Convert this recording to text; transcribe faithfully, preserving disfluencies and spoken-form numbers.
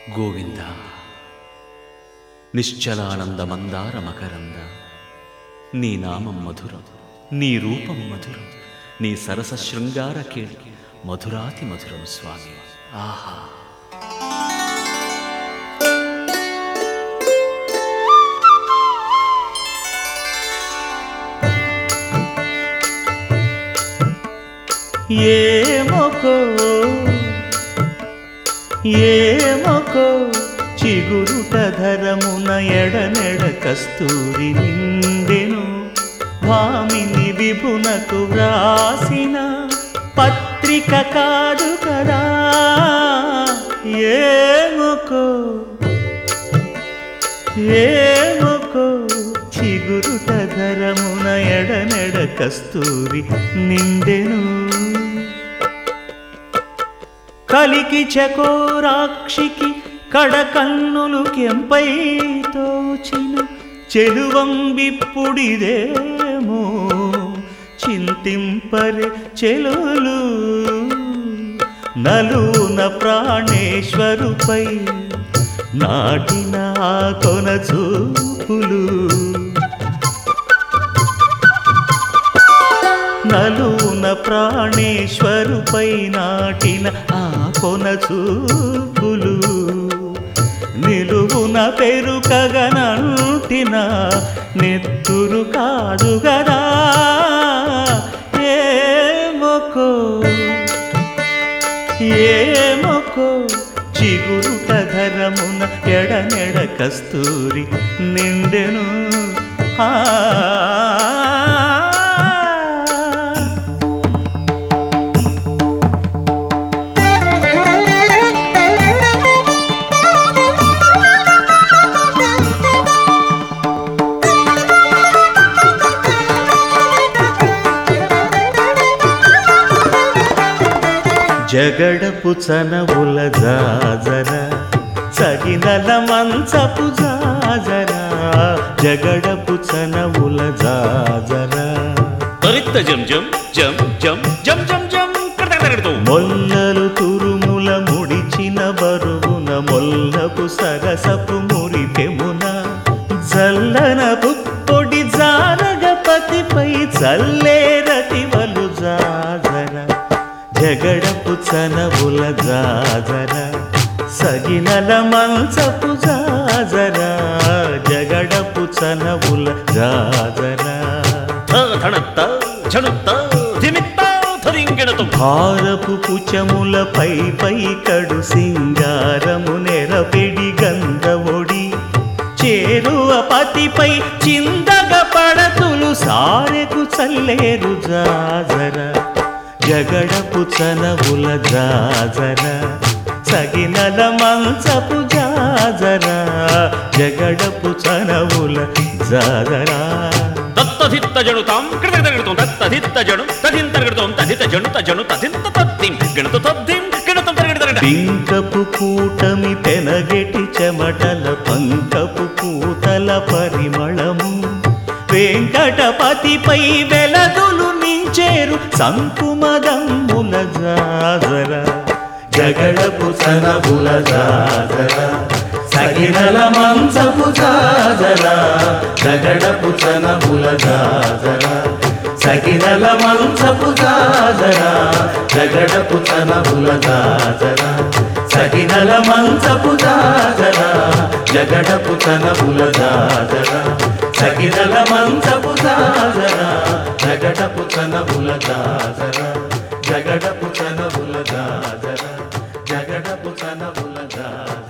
గోవింద నిశ్చలానంద మందార మకరంద నీ నామం మధురం, నీ రూపం మధురం, నీ సరస శృంగార కేళి మధురాతి మధురం స్వామి. ఆహా! ఏమొకో ఏమొకో చిగురుట ధరమున ఎడనెడ కస్తూరి నిండెను, భామిని విభునకు వ్రాసిన పత్రిక కాదు కదా. ఏమొకో ఏమొకో చిగురుట ధరమున ఎడనెడ కస్తూరి నిండెను, కలికి చకోరాక్షికి కడకన్నులు కెంపై తోచిన చెలువంబిప్పుడిదేమో చింతింపరే చెలులు. నలున ప్రాణేశ్వరుపై నాటిన ఆ కొన చూపులు, నలున ప్రాణేశ్వరుపై నాటిన ఆ కొన చూపులు, నిలువున పెరుకగనంటిన నెత్తురు కాదు గదా. ఏమొకో ఏమొకో చిగురుట ధరమున ఎడనెడ కస్తూరి నిండెను. ఆ జగడపు చనవుల జాజర సగినల మంచపు జాజర, జగడపు చనవుల జాజర తరిత్త జం జం జం జం జం జం జం కడతగడతో మొల్లలు తురుముల ముడిచిన బరువున మొల్లపు సరసపు మురిపెమున జల్లన పుప్పొడి జానగపతిపై చల్లేరతివలు జాజర, జగడపు చనవుల జాజర సగినల మంచపు జాజర, జగడపు చనవుల జాజర. భారపు పుచముల పై పై కడు సింగారము నెరపెడి గంధవొడి చేరువ పతిపై చిందగ పడతులు సారెకు చల్లేరు జాజర, జగడపు చనవుల జాజర సగినల మంచపు జాజర, జగడపు చనవుల జాజర. దత్తధిత్త జనుతాం కడతగడతం దత్తధిత్త జను తదింతరగడతం తదిత జను తజను తదింత తద్దిం గణత తద్దిం గణతం తరగడతగడ. పింకపు కూటమి పెనగెటి చెమటల పంకపు పూతల పరిమళము వెంకటపతిపై వెలదులు నించేరు సంకుమదమ్ముల జాజర, జగడపు చనవుల జాజర సగినల మంచపు జాజర, జగడపు చనవుల జాజర సగినల మంచపు జాజర, జగడపు చనవుల జాజర సగినల మంచపు జాజర, జగడపు చనవుల జాజర సగినల మంచపు జాజర, జగడపు చనవుల జాజర, జగడపు చనవుల జాజర, జగడపు చనవుల జాజర.